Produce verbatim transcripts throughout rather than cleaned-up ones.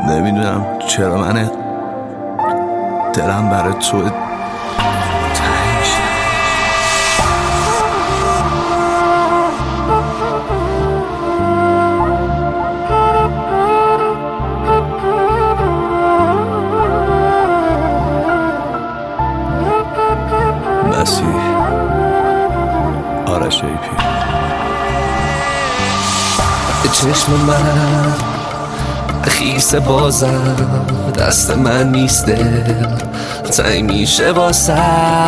نمیدونم چرا من دلم برای تو تنگ شد. مسیح آرش ایپی. چشم من خیس بازم، دست من نیست دل تنگ میشه واسه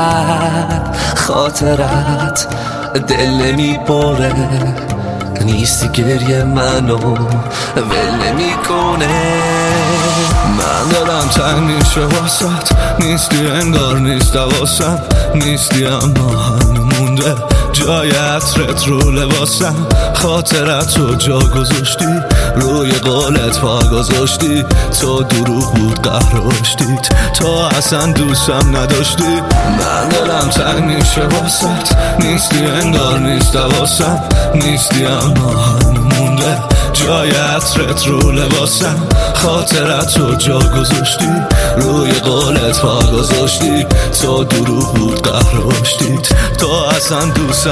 خاطرت، دل نمی پره نیستی گریه منو ول نمی کنه. من دلم تنگ میشه واسط، نیستی انگار نیست واسم، نیستی اما هنو مونده جای عطرت رو لباسم. خاطرت رو جا گذاشتی، روی قولت پا گذاشتی، تو دروغ بود قهرشتید، تو اصلا دوستم نداشتی. من دلم تنگ میشه واسط، نیستی انگار نیست واسم، نیستی اما هنو مونده جای عطرت رو لباسم. خاطرت رو جا گذاشتی، روی قولت پا گذاشتی، تو دروغ بود قهرشتید، تو اصلا دوستم.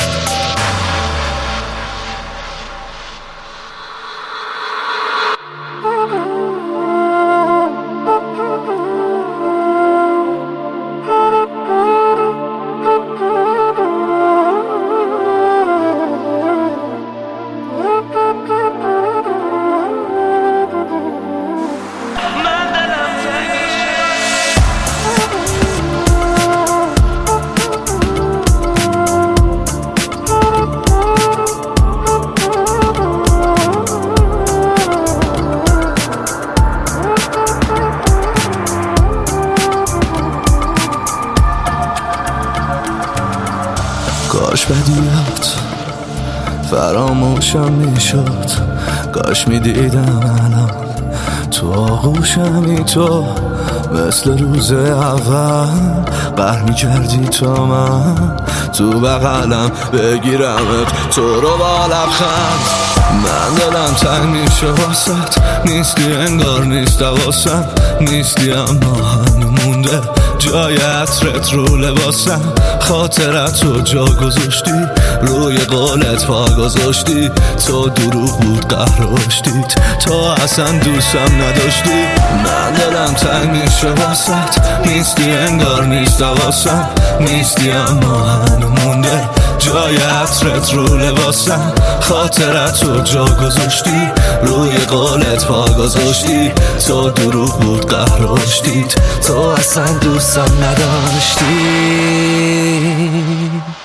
کاش بدیات فراموشم میشد، کاش میدیدم الان تو آغوشمی، تو مثل روز اول قهر میکردی تا من تو بغلم بگیرمت، تو رو با لبخند. من دلم تنگ میشه واسط، نیستی انگار نیست واسم، نیستی اما هنو مونده جای عطرت رو لباسم. خاطرت رو جا گذاشتی، روی قولت پا گذاشتی، تو دروغ بود قهرشتید، تو اصلا دوستم نداشتی. من دلم تنگ میشه واسط، نیستی انگار نیست واسم، نیستی اما هنو مونده جای عطرت رو لباسم. خاطرت رو جا گذاشتی، روی قولت پا گذاشتی، تو دروغ بود قهرشتید، تو اصلا دوستم نداشتی.